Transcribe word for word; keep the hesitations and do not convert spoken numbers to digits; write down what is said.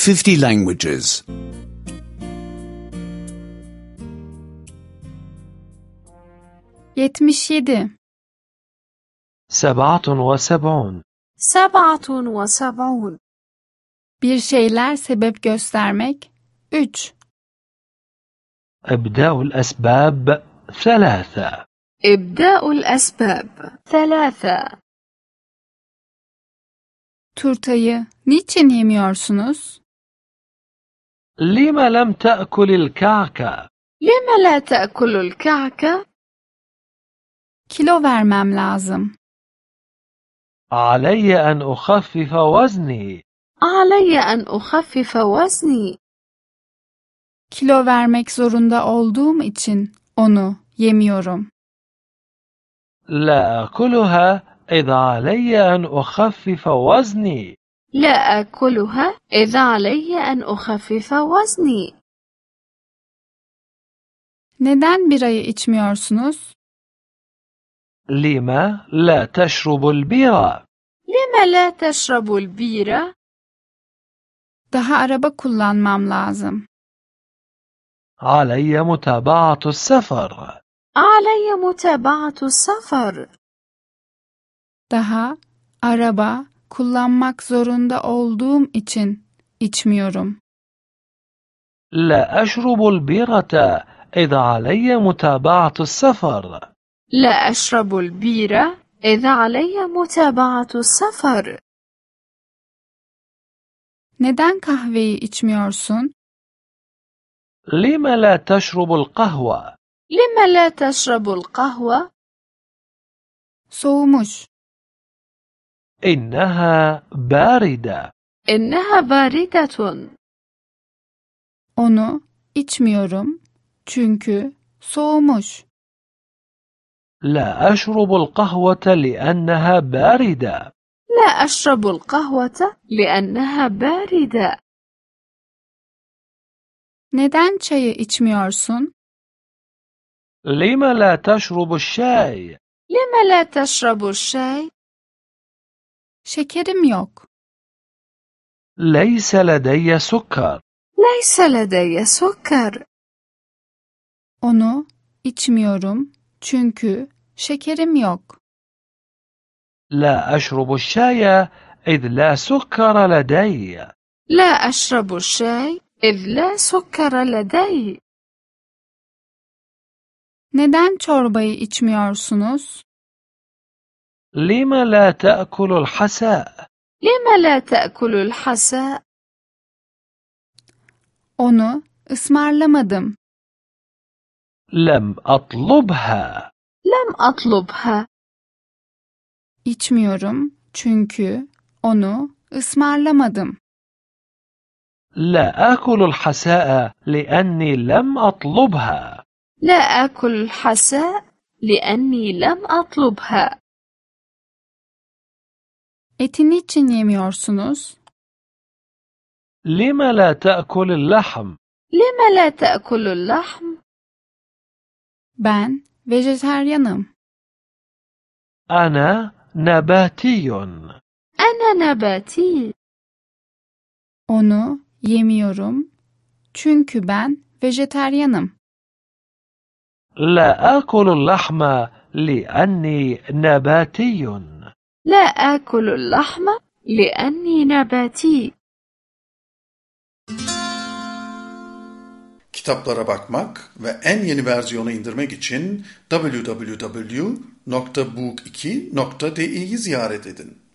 fifty languages. yetmiş yedi. سبعة وسبعون. سبعة وسبعون. Bir şeyler sebep göstermek. üç. إبداء الأسباب ثلاثة. إبداء الأسباب ثلاثة. Turtayı niçin yemiyorsunuz? لم لم تأكل الكعكة؟ لم لا تأكل الكعكة؟ Kilo vermem lazım. علي أن أخفف وزني. علي أن أخفف وزني. Kilo vermek zorunda olduğum için onu yemiyorum. لا أكلها إذا علي أن أخفف وزني. لا أكلها إذا علي أن أخفف وزني. Neden birayı içmiyorsunuz? لم لا تشرب البيرة؟ لم لا تشرب البيرة؟ Daha araba kullanmam lazım. علي متابعة السفر. علي متابعة السفر. Daha araba kullanmak zorunda olduğum için içmiyorum. لا أشرب البيرة إذا علي متابعة السفر. لا أشرب البيرة إذا علي متابعة السفر. Neden kahveyi içmiyorsun? لم لا تشرب القهوة؟ لم لا تشرب القهوة؟ Soğumuş. إنها باردة. إنها باردة. Onu içmiyorum çünkü soğumuş. لا أشرب القهوة لأنها باردة. لا أشرب القهوة لأنها باردة. Neden çayı içmiyorsun? لم لا تشرب الشاي؟ لم لا تشرب الشاي؟ Şekerim yok. ليس لدي سكر. ليس لدي سكر. Onu içmiyorum çünkü şekerim yok. لا أشرب الشاي إذ لا سكر لدي. لا أشرب الشاي إذ لا سكر لدي. Neden çorbayı içmiyorsunuz? لم لا تأكل الحساء؟ لم لا تأكل الحساء؟ Onu ısmarlamadım. لم أطلبها. لم أطلبها. İçmiyorum çünkü onu ısmarlamadım. لا آكل الحساء لأني لم أطلبها. لا آكل الحساء لأني لم أطلبها. Eti niçin yemiyorsunuz? لم لا تأكل اللحم؟ لم لا تأكل اللحم؟ Ben vejetaryenim. أنا نباتي. أنا نباتي. Onu yemiyorum çünkü ben vejetaryenim. لا آكل اللحم لأني نباتي. لا آكل اللحم لأني نباتي. Kitaplara bakmak ve en yeni versiyonu indirmek için double-u double-u double-u nokta book iki nokta di'yi ziyaret edin.